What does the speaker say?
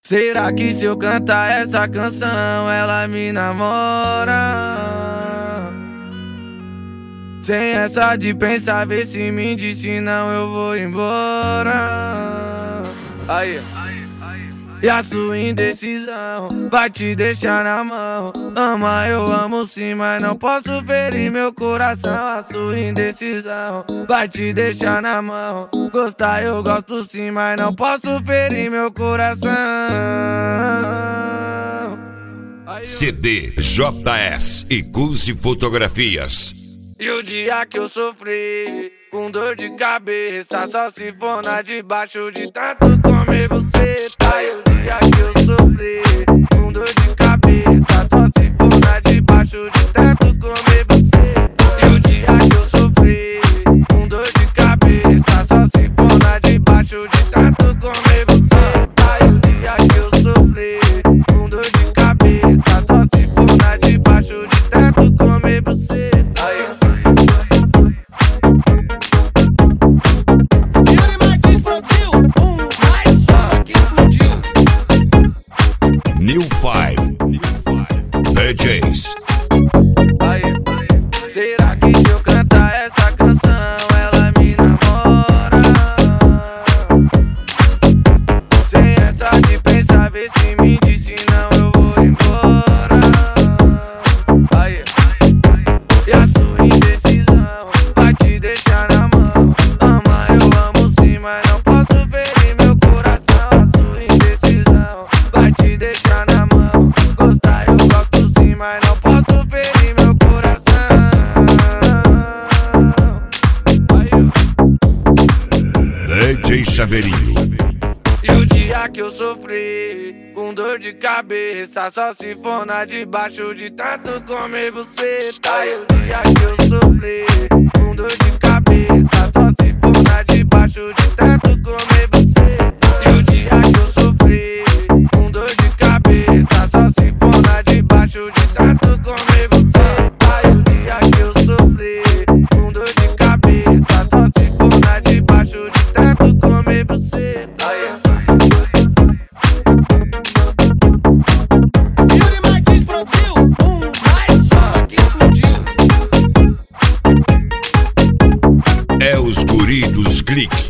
Será que se eu cantar essa canção ela me namora? Sem essa de pensar, vê se me diz, senão eu vou embora. Aí. E a sua indecisão vai te deixar na mão. Ama, eu amo sim, mas não posso ferir meu coração. A sua indecisão vai te deixar na mão. Gostar eu gosto sim, mas não posso ferir meu coração. CD JS e Guzi Fotografias. E o dia que eu sofri com dor de cabeça, só se for na debaixo de tanto comer você, tá? E o dia que eu sofri com dor de cabeça, só se for na debaixo de tanto comer você, tá? E o dia que eu sofri com dor de cabeça, só se for na debaixo de tanto comer você, tá? E o dia que eu sofri com dor de cabeça, só se for na debaixo de tanto comer você, tá? New Five DJs. Será que se eu cantar essa canção ela me namora? Sem essa de pensar, vê se me diz, senão eu vou embora. E a sua indecisão vai te deixar na mão. Ama, eu amo sim, mas não posso ferir meu coração. A sua indecisão vai te deixar na mão. Gostar eu gosto sim, mas não posso ferir meu coração. DJ Chaveirinho. E o dia que eu sofri com dor de cabeça, só se for na debaixo de tanto comer você, tá? E o dia que eu sofri com dor de cabeça, só se for na debaixo de tanto comer você, tá? E o dia que eu sofri com dor de cabeça, só se for na debaixo de tanto comer você, tá? E o dia que eu sofri com dor de cabeça, só se for na debaixo de tanto comer você, tá? É os guri dos cliques.